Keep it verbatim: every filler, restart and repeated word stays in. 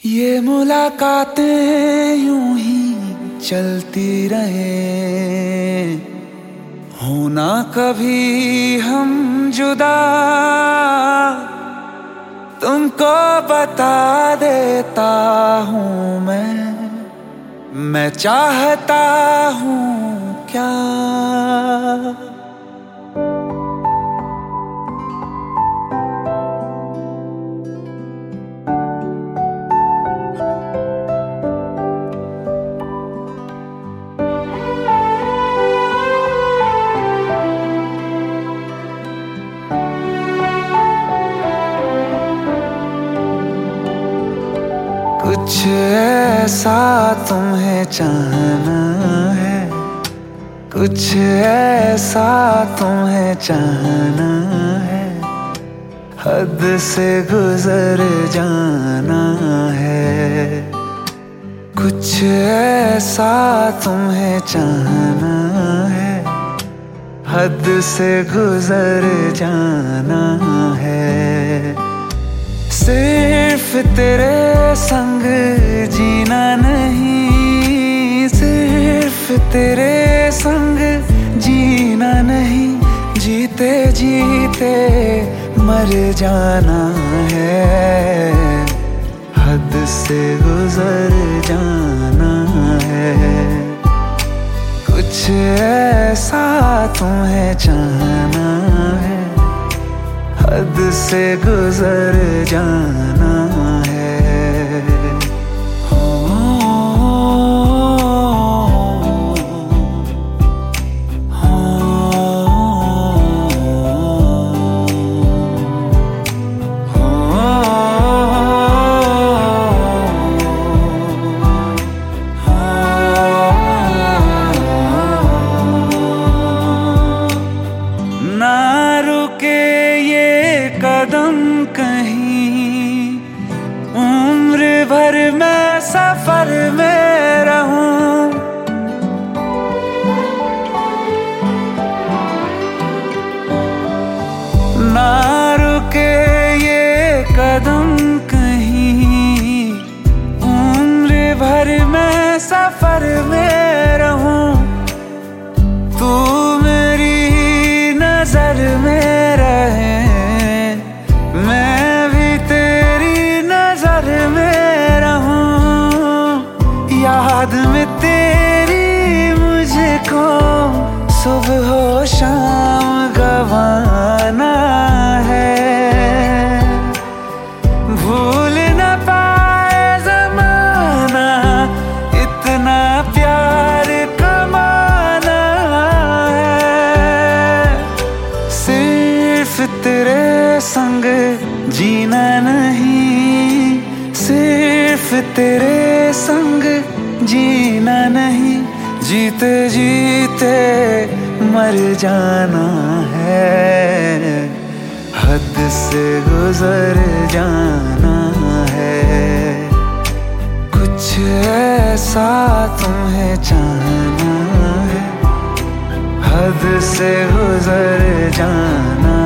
ये मुलाकातें यूं ही चलती रहे, होना कभी हम जुदा। तुमको बता देता हूँ मैं मैं चाहता हूँ क्या। कुछ ऐसा तुम्हें चाहना है, कुछ ऐसा तुम्हें चाहना है, हद से गुजर जाना है। कुछ ऐसा तुम्हें चाहना है, हद से गुजर जाना है। सिर्फ तेरे संग जीना नहीं, सिर्फ तेरे संग जीना नहीं, जीते जीते मर जाना है। हद से गुजर जाना है। कुछ ऐसा तुम्हें चाहना है, हद से गुजर जाना है। ना रुके ये कदम कहीं, उम्र भर मैं सफर में रहूं। ना रुके ये कदम कहीं, उम्र भर मैं सफर में रहूं। तू मेरी नजर में रहे, मैं भी तेरी नजर में रहूं। याद में तेरी मुझको सुबह हो शाम गवाना है। भूल न पाए ज़माना इतना प्यार कमाना है। सिर्फ तेरे संग जीना नहीं, सिर्फ तेरे संग जीना नहीं, जीते जीते मर जाना है। हद से गुजर जाना है। कुछ ऐसा तुम्हें चाहना है, हद से गुजर जाना